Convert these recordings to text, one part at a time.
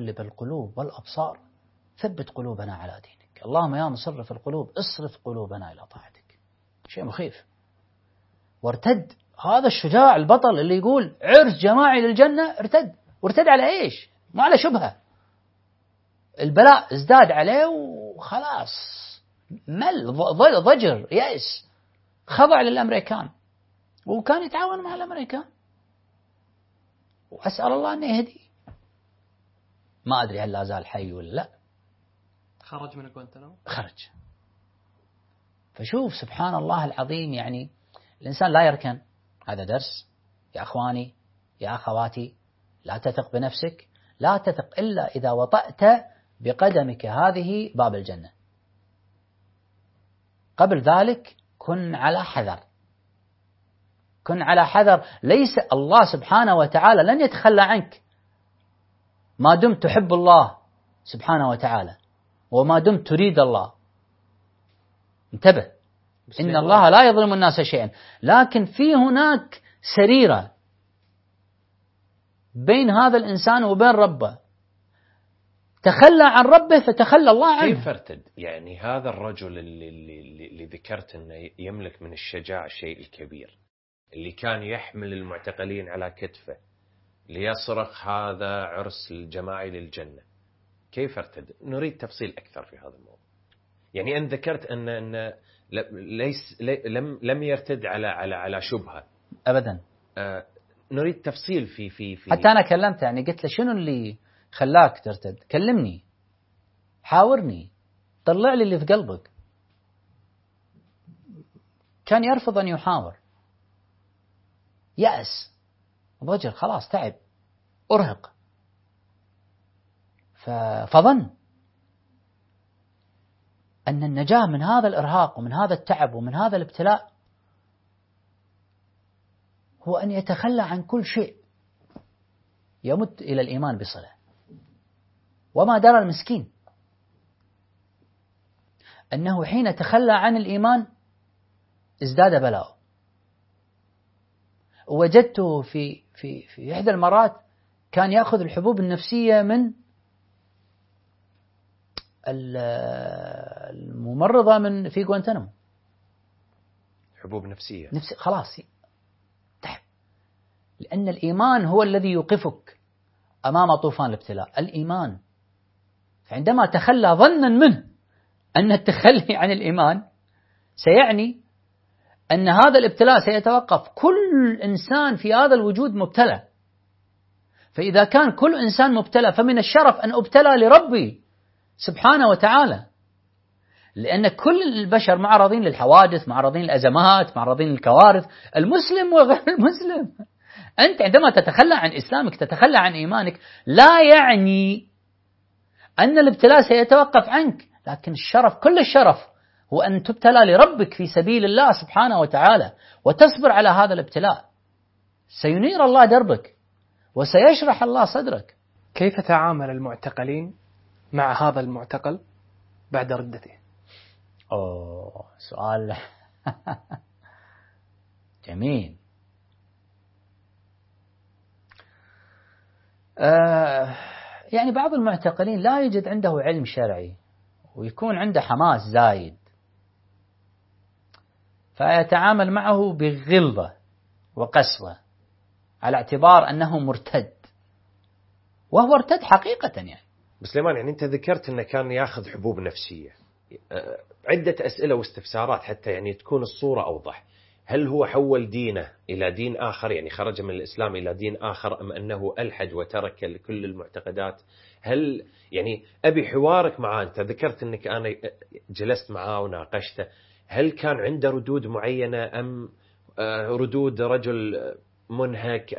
مقلب القلوب والأبصار ثبت قلوبنا على دينك، اللهم يا مصرف القلوب اصرف قلوبنا إلى طاعتك. شيء مخيف. وارتد هذا الشجاع البطل اللي يقول عرس جماعي للجنة، وارتد على إيش؟ ما على شبهة. البلاء ازداد عليه وخلاص ضجر يأس، خضع للأمريكان، وكان يتعاون مع الأمريكان، وأسأل الله أن يهدي. ما أدري هل لا زال حي ولا لا. خرج من غوانتنامو، خرج. فشوف سبحان الله العظيم، يعني الإنسان لا يركن. هذا درس يا أخواني يا أخواتي، لا تثق بنفسك، لا تثق إلا إذا وطأت بقدمك هذه باب الجنة. قبل ذلك كن على حذر، كن على حذر. ليس الله سبحانه وتعالى لن يتخلى عنك ما دمت تحب الله سبحانه وتعالى، وما دمت تريد الله. انتبه، إن الله لا يظلم الناس شيئا، لكن في هناك سريرة بين هذا الإنسان وبين ربه، تخلى عن ربه فتخلى الله عنه. كيف ارتد؟ يعني هذا الرجل اللي ذكرت أنه يملك من الشجاعة الشيء الكبير، اللي كان يحمل المعتقلين على كتفه ليصرخ هذا عرس الجماعي للجنة، كيف ارتد؟ نريد تفصيل أكثر في هذا الموضوع. يعني أن ذكرت أن لم يرتد على شبهة أبدا. نريد تفصيل في حتى أنا كلمت، يعني قلت له شنو اللي خلاك ترتد؟ كلمني، حاورني، طلع لي اللي في قلبك. كان يرفض أن يحاور، يأس، ضجر، خلاص تعب، أرهق. فظن أن النجاة من هذا الإرهاق ومن هذا التعب ومن هذا الابتلاء هو أن يتخلى عن كل شيء يمت إلى الإيمان بصلة. وما درى المسكين أنه حين تخلى عن الإيمان ازداد بلاءه. وجدته في إحدى المرات كان يأخذ الحبوب النفسية من الممرضة من في غوانتنامو. حبوب نفسية. خلاص تعب، لأن الإيمان هو الذي يوقفك أمام طوفان الابتلاء، الإيمان. فعندما تخلى ظنا منه أن التخلي عن الإيمان سيعني أن هذا الابتلاء سيتوقف. كل إنسان في هذا الوجود مبتلى، فإذا كان كل إنسان مبتلى فمن الشرف أن أبتلى لربي سبحانه وتعالى، لأن كل البشر معرضين للحوادث، معرضين للأزمات، معرضين للكوارث، المسلم وغير المسلم. أنت عندما تتخلى عن إسلامك، تتخلى عن إيمانك، لا يعني أن الابتلاء سيتوقف عنك، لكن الشرف، كل الشرف هو أن تبتلى لربك في سبيل الله سبحانه وتعالى، وتصبر على هذا الابتلاء. سينير الله دربك وسيشرح الله صدرك. كيف تعامل المعتقلين مع هذا المعتقل بعد ردته؟ سؤال جميل. يعني بعض المعتقلين لا يوجد عنده علم شرعي ويكون عنده حماس زايد، فيتعامل معه بغلظة وقسوة على اعتبار أنه مرتد، وهو ارتد حقيقة. يعني سليمان، يعني أنت ذكرت أنه كان يأخذ حبوب نفسية. عدة أسئلة واستفسارات حتى يعني تكون الصورة أوضح. هل هو حول دينه إلى دين آخر، يعني خرج من الإسلام إلى دين آخر، أم أنه ألحد وترك كل المعتقدات؟ هل يعني أبي حوارك معاه، أنت ذكرت أنك أنا جلست معاه وناقشته، هل كان عنده ردود معينة أم ردود رجل منهك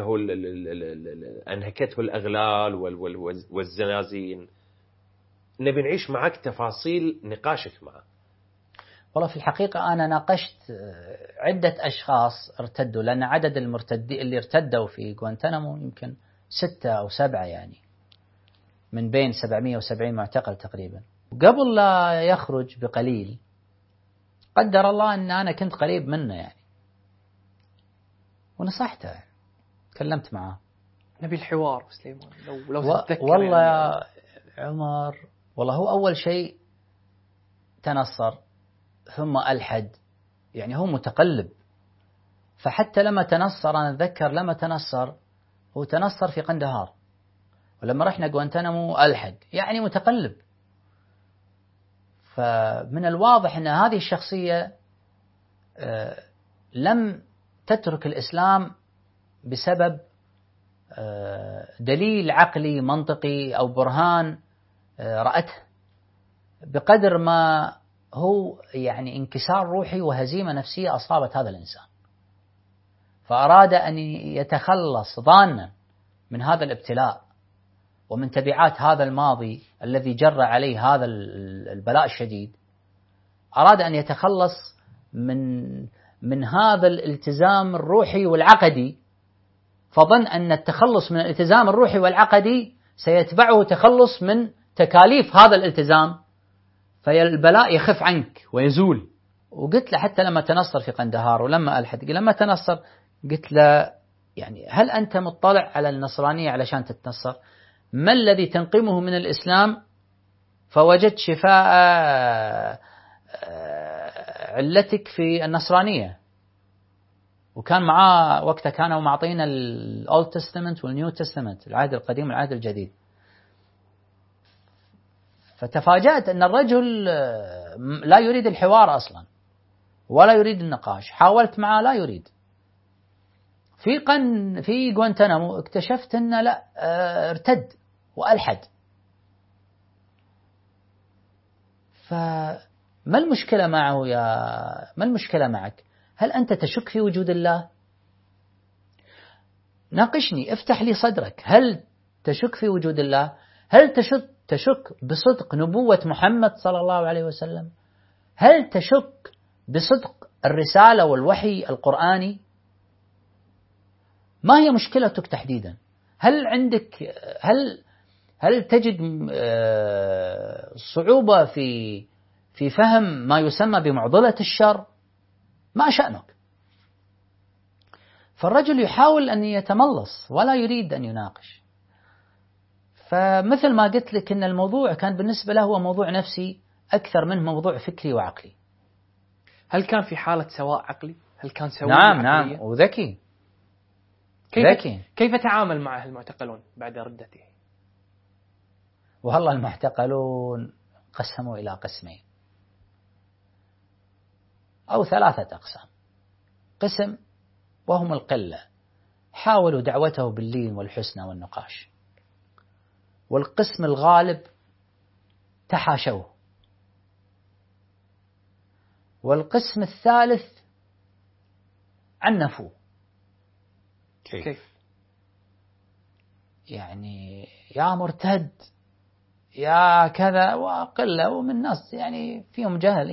أنهكته الأغلال والزنازين؟ نبي نعيش معك تفاصيل نقاشك معه. والله في الحقيقة أنا ناقشت عدة أشخاص ارتدوا، لأن عدد المرتدين اللي ارتدوا في غوانتنامو يمكن 6 أو 7، يعني من بين 770 معتقل تقريبا. قبل لا يخرج بقليل قدر الله أن أنا كنت قريب منه يعني، ونصحته، تكلمت معه نبي الحوار سليمان لو تتذكر. والله يا عمر، والله هو أول شيء تنصر ثم ألحد، يعني هو متقلب. فحتى لما تنصر، أنا أتذكر لما تنصر هو تنصر في قندهار، ولما رحنا غوانتنامو ألحد، يعني متقلب. فمن الواضح أن هذه الشخصية لم تترك الإسلام بسبب دليل عقلي منطقي أو برهان رأته، بقدر ما هو يعني انكسار روحي وهزيمة نفسية أصابت هذا الإنسان، فأراد أن يتخلص ظانا من هذا الابتلاء ومن تبعات هذا الماضي الذي جر عليه هذا البلاء الشديد. أراد أن يتخلص من هذا الالتزام الروحي والعقدي، فظن أن التخلص من الالتزام الروحي والعقدي سيتبعه تخلص من تكاليف هذا الالتزام، فالبلاء يخف عنك ويزول. وقلت له حتى لما تنصر في قندهار ولما ألحد، لما تنصر قلت له يعني هل أنت مطلع على النصرانية علشان تتنصر؟ ما الذي تنقمه من الإسلام فوجدت شفاء علتك في النصرانية؟ وكان معاه وقتها كانوا معطينا الأولد تستمنت والنيو تستمنت، العهد القديم والعهد الجديد. فتفاجأت أن الرجل لا يريد الحوار أصلا ولا يريد النقاش. حاولت معه لا يريد. في غوانتنامو اكتشفت أنه لا، ارتد وألحد. فما المشكلة معه ما المشكلة معك؟ هل أنت تشك في وجود الله؟ ناقشني، افتح لي صدرك. هل تشك في وجود الله؟ هل تشك بصدق نبوة محمد صلى الله عليه وسلم؟ هل تشك بصدق الرسالة والوحي القرآني؟ ما هي مشكلتك تحديدا؟ هل عندك هل تجد صعوبة في فهم ما يسمى بمعضلة الشر؟ ما شأنك؟ فالرجل يحاول أن يتملص ولا يريد أن يناقش. فمثل ما قلت لك أن الموضوع كان بالنسبة له هو موضوع نفسي أكثر منه موضوع فكري وعقلي. هل كان في حالة سواء عقلي؟ هل كان سوي نعم عقلية؟ نعم، وذكي. كيف تعامل معه المعتقلون بعد ردته؟ والله المعتقلون قسموا إلى قسمين أو 3 أقسام. قسم وهم القلة حاولوا دعوته باللين والحسنى والنقاش، والقسم الغالب تحاشوه، والقسم الثالث عنفوه. كيف؟ يعني يا مرتد يا كذا، وقلة ومن ناس يعني فيهم جهل.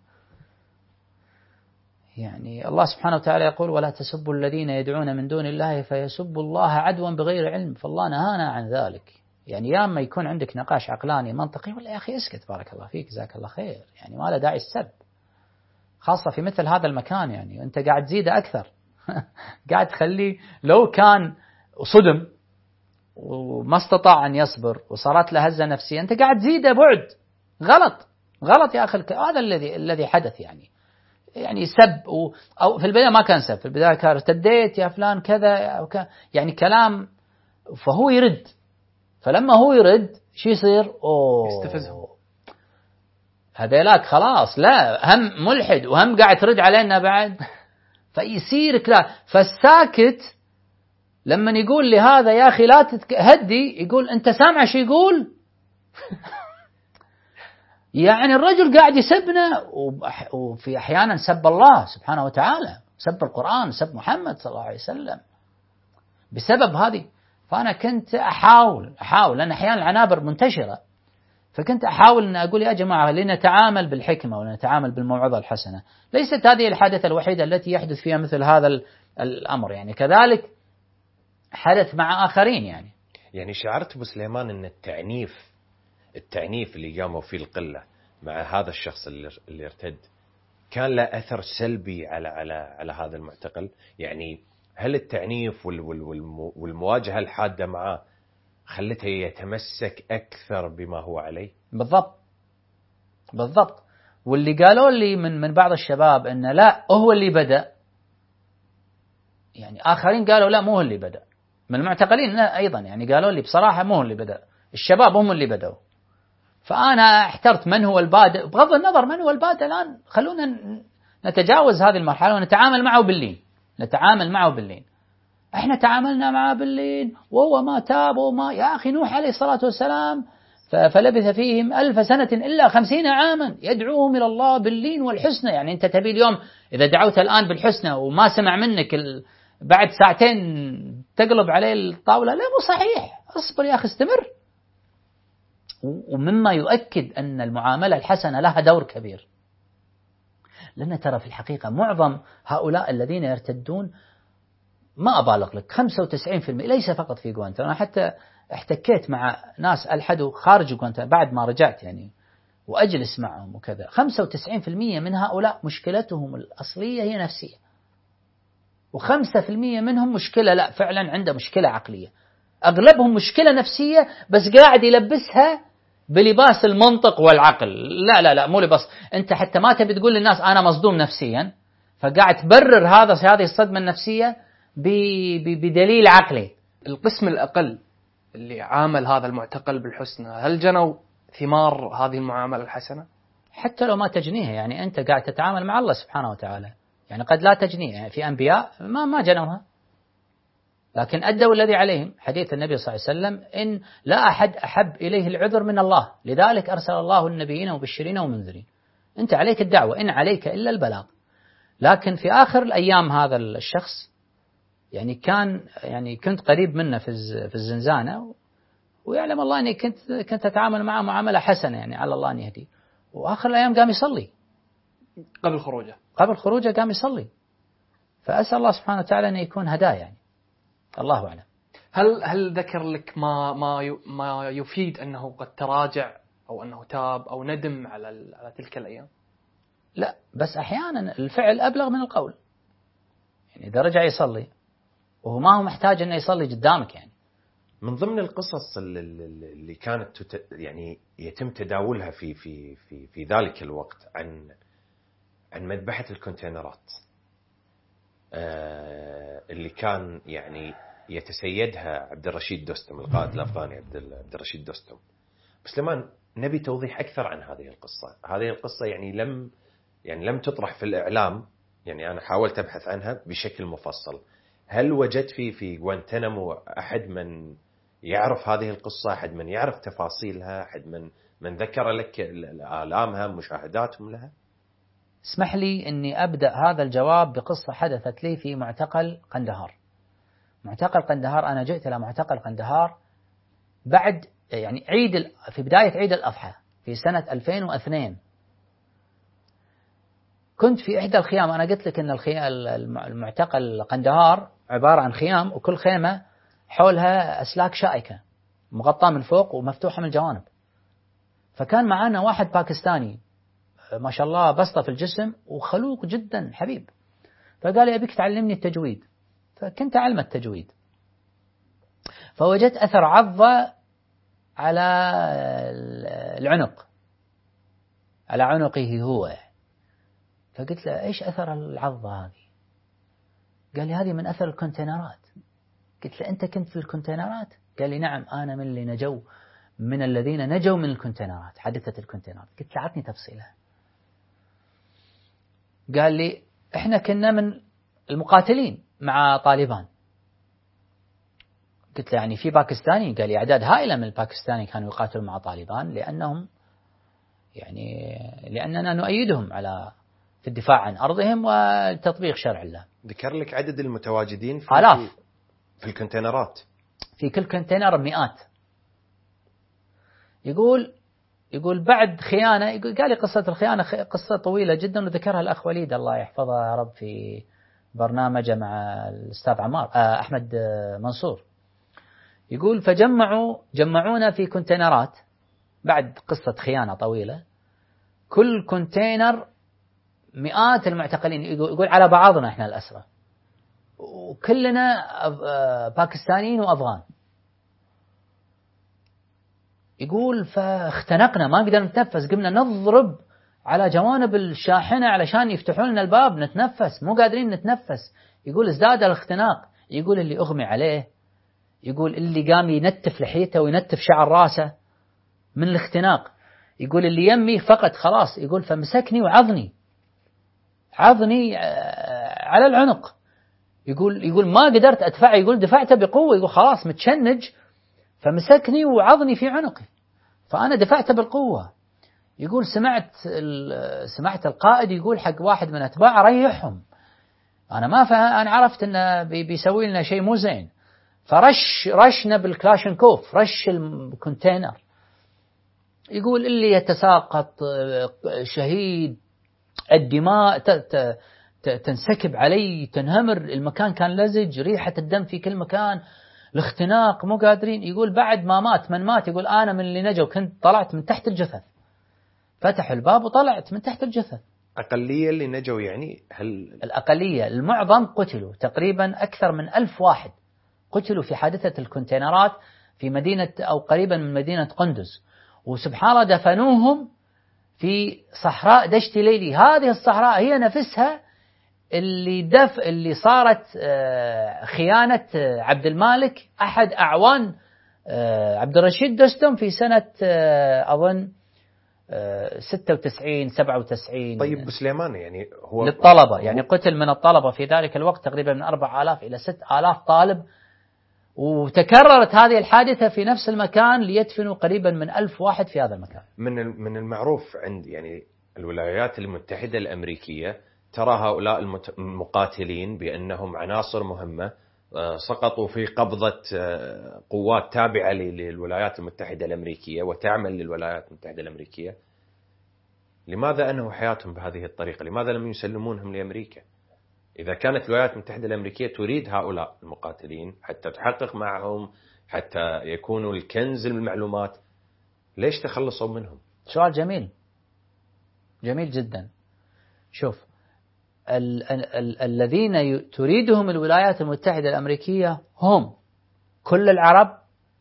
يعني الله سبحانه وتعالى يقول ولا تسبوا الذين يدعون من دون الله فيسبوا الله عدوا بغير علم، فالله نهانا عن ذلك. يعني يا اما يكون عندك نقاش عقلاني منطقي، ولا يا أخي اسكت بارك الله فيك جزاك الله خير، يعني ما له داعي السب، خاصة في مثل هذا المكان. يعني أنت قاعد تزيده أكثر قاعد تخليه لو كان صدم وما استطاع أن يصبر وصارت له هزة نفسية، أنت قاعد تزيده بعد. غلط يا أخي. هذا الذي حدث. يعني سب أو في البداية ما كان سب، في البداية كان ارتديت يا فلان كذا يعني كلام. فهو يرد، فلما هو يرد شو يصير؟ يستفزهم هذيلاك خلاص، لا هم ملحد وهم قاعد ترد علينا بعد. فيصير كلام. فالساكت لما يقول لهذا يا أخي لا هدي، يقول أنت سامع شو يقول؟ يعني الرجل قاعد يسبنا، وفي أحيانا سب الله سبحانه وتعالى، سب القرآن، سب محمد صلى الله عليه وسلم بسبب هذه. فأنا كنت أحاول لأن أحيانا العنابر منتشرة، فكنت أحاول أن أقول يا جماعة لنتعامل بالحكمة ونتعامل بالموعظة الحسنة. ليست هذه الحادثة الوحيدة التي يحدث فيها مثل هذا الأمر، يعني كذلك حدث مع آخرين. يعني شعرت أبو سليمان أن التعنيف اللي قاموا فيه القلة مع هذا الشخص اللي ارتد كان له أثر سلبي على هذا المعتقل؟ يعني هل التعنيف والمواجهة الحادة معه خلته يتمسك أكثر بما هو عليه؟ بالضبط. واللي قالوا لي من بعض الشباب إنه لا هو اللي بدأ، يعني آخرين قالوا لا مو هو اللي بدأ من المعتقلين أيضا، يعني قالوا لي بصراحة مو هو اللي بدأ، الشباب هم اللي بدأوا. فأنا احترت من هو البادئ، بغض النظر من هو البادئ الآن خلونا نتجاوز هذه المرحلة ونتعامل معه باللين. احنا تعاملنا معه باللين وهو ما تاب وما، يا أخي نوح عليه الصلاة والسلام فلبث فيهم 1000 سنة إلا 50 عاما يدعوهم إلى الله باللين والحسنى. يعني أنت تبي اليوم إذا دعوت الآن بالحسنى وما سمع منك بعد ساعتين تقلب عليه الطاولة؟ لا مو صحيح، اصبر يا أخي استمر. ومما يؤكد أن المعاملة الحسنة لها دور كبير، لأن ترى في الحقيقة معظم هؤلاء الذين يرتدون، ما أبالغ لك 95% ليس فقط في غوانتنامو، أنا حتى احتكيت مع ناس ألحدوا خارج غوانتنامو بعد ما رجعت يعني وأجلس معهم وكذا، 95% من هؤلاء مشكلتهم الأصلية هي نفسية، و5% منهم مشكلة لا فعلا عنده مشكلة عقلية. أغلبهم مشكلة نفسية بس قاعد يلبسها بلباس المنطق والعقل. لا مو لباس، أنت حتى ما تبي تقول للناس أنا مصدوم نفسيا، فقاعد تبرر هذه الصدمة النفسية بدليل عقلي. القسم الأقل اللي عامل هذا المعتقل بالحسنى، هل جنوا ثمار هذه المعاملة الحسنة؟ حتى لو ما تجنيها، يعني أنت قاعد تتعامل مع الله سبحانه وتعالى، يعني قد لا تجنيها. يعني في أنبياء ما جنوها لكن أدوا الذي عليهم. حديث النبي صلى الله عليه وسلم إن لا أحد أحب إليه العذر من الله، لذلك أرسل الله النبيين مبشرين ومنذرين. أنت عليك الدعوة، إن عليك إلا البلاغ. لكن في آخر الأيام هذا الشخص يعني كنت قريب منه في الزنزانة، ويعلم الله أني كنت أتعامل معه معاملة حسنة، يعني على الله أن يهدي. وآخر الأيام قام يصلي قبل خروجه قام يصلي. فأسأل الله سبحانه وتعالى أن يكون هداه، يعني الله أعلم. هل ذكر لك ما يفيد أنه قد تراجع أو أنه تاب أو ندم على تلك الأيام؟ لا، بس أحيانا الفعل أبلغ من القول. يعني إذا رجع يصلي وهو ما هو محتاج أنه يصلي قدامك. يعني من ضمن القصص اللي كانت يعني يتم تداولها في ذلك الوقت عن مذبحة الكونتينرات اللي كان يعني يتسيدها عبد الرشيد دوستم، القائد الأفغاني عبد الرشيد دوستم. سليمان، نبي توضيح أكثر عن هذه القصة. هذه القصة يعني لم تطرح في الإعلام، يعني أنا حاولت أبحث عنها بشكل مفصل. هل وجدت في غوانتنامو أحد من يعرف هذه القصة، أحد من يعرف تفاصيلها، أحد من ذكر لك آلامها، مشاهداتهم لها؟ اسمح لي أني أبدأ هذا الجواب بقصة حدثت لي في معتقل قندهار. معتقل قندهار، أنا جئت إلى معتقل قندهار بعد يعني في بداية عيد الأضحى في سنة 2002. كنت في إحدى الخيام. أنا قلت لك أن المعتقل قندهار عبارة عن خيام، وكل خيمة حولها أسلاك شائكة مغطاة من فوق ومفتوحة من الجوانب. فكان معنا واحد باكستاني ما شاء الله بسطة في الجسم وخلوق جدا حبيب، فقال لي أبيك تعلمني التجويد. فكنت أعلم التجويد، فوجدت أثر عضة على العنق، على عنقه هو. فقلت له إيش أثر العضة هذه؟ قال لي هذه من أثر الكونتينرات. قلت له أنت كنت في الكونتينرات؟ قال لي نعم، أنا من اللي نجوا، من الذين نجوا من الكونتينرات، حادثة الكونتينرات. قلت له عطني تفصيلها. قال لي إحنا كنا من المقاتلين مع طالبان. قلت له يعني في باكستاني؟ قال لي أعداد هائلة من الباكستاني كانوا يقاتلون مع طالبان لأننا نؤيدهم في الدفاع عن أرضهم وتطبيق شرع الله. ذكر لك عدد المتواجدين آلاف في الكونتينرات، في كل كونتينر مئات. يقول بعد خيانة، قال لي قصة الخيانة قصة طويلة جدا وذكرها الأخ وليد الله يحفظه يا رب في برنامجه مع الأستاذ أحمد منصور. يقول جمعونا في كونتينرات بعد قصة خيانة طويلة، كل كونتينر مئات المعتقلين. يقول على بعضنا إحنا الأسرى، وكلنا باكستانيين وأفغان. يقول فاختنقنا ما قدرنا نتنفس، قمنا نضرب على جوانب الشاحنة علشان يفتحون لنا الباب نتنفس، مو قادرين نتنفس. يقول ازداد الاختناق. يقول اللي أغمي عليه، يقول اللي قام ينتف لحيته وينتف شعر راسه من الاختناق. يقول اللي يمي فقط خلاص. يقول فمسكني وعضني على العنق. يقول ما قدرت أدفع. يقول دفعته بقوة. يقول خلاص متشنج، فمسكني وعضني في عنقي، فأنا دفعته بالقوة. يقول سمعت القائد يقول حق واحد من أتباعه ريحهم. أنا ما فهم، أنا عرفت إنه بيسوي لنا شيء مو زين، رشنا بالكلاشنكوف، رش الكونتينر. يقول اللي يتساقط شهيد، الدماء تنسكب علي، تنهمر، المكان كان لزج، ريحة الدم في كل مكان، الاختناق، مو قادرين. يقول بعد ما مات من مات، يقول أنا من اللي نجوا كنت طلعت من تحت الجثث، فتح الباب وطلعت من تحت الجثث. أقلية اللي نجوا يعني؟ الأقلية المعظم قتلوا، تقريبا أكثر من 1000 واحد قتلوا في حادثة الكونتينرات في مدينة أو قريبا من مدينة قندز. وسبحان الله دفنوهم في صحراء دشت ليلي. هذه الصحراء هي نفسها اللي صارت خيانة عبد المالك أحد أعوان عبد الرشيد دستم في سنة أظن 96 97. طيب بسليمان يعني هو للطلبة، يعني قتل من الطلبة في ذلك الوقت تقريبا من 4000 إلى 6000 طالب. وتكررت هذه الحادثة في نفس المكان ليدفنوا قريبا من 1000 واحد في هذا المكان. من المعروف عند يعني الولايات المتحدة الأمريكية ترى هؤلاء المقاتلين بأنهم عناصر مهمة سقطوا في قبضة قوات تابعة للولايات المتحدة الأمريكية وتعمل للولايات المتحدة الأمريكية. لماذا أنهوا حياتهم بهذه الطريقة؟ لماذا لم يسلمونهم لأمريكا؟ إذا كانت الولايات المتحدة الأمريكية تريد هؤلاء المقاتلين حتى تحقق معهم، حتى يكونوا الكنز المعلومات، ليش تخلصوا منهم؟ سؤال جميل، جميل جدا. شوف، الذين تريدهم الولايات المتحدة الأمريكية هم كل العرب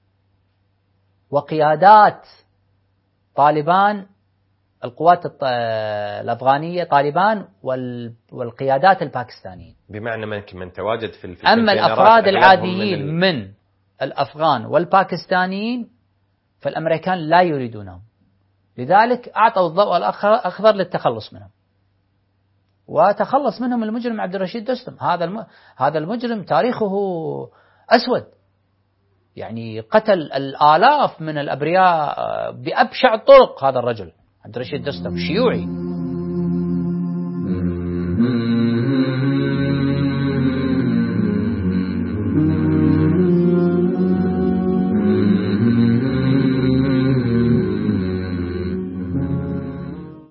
وقيادات طالبان، القوات الأفغانية طالبان والقيادات الباكستانيين. بمعنى من تواجد في أما الأفراد العاديين من الأفغان والباكستانيين فالأمريكان لا يريدونهم، لذلك أعطوا الضوء الأخضر للتخلص منهم، وتخلص منهم المجرم عبد الرشيد دستم. هذا المجرم تاريخه أسود، يعني قتل الآلاف من الأبرياء بأبشع الطرق. هذا الرجل عبد الرشيد دستم شيوعي.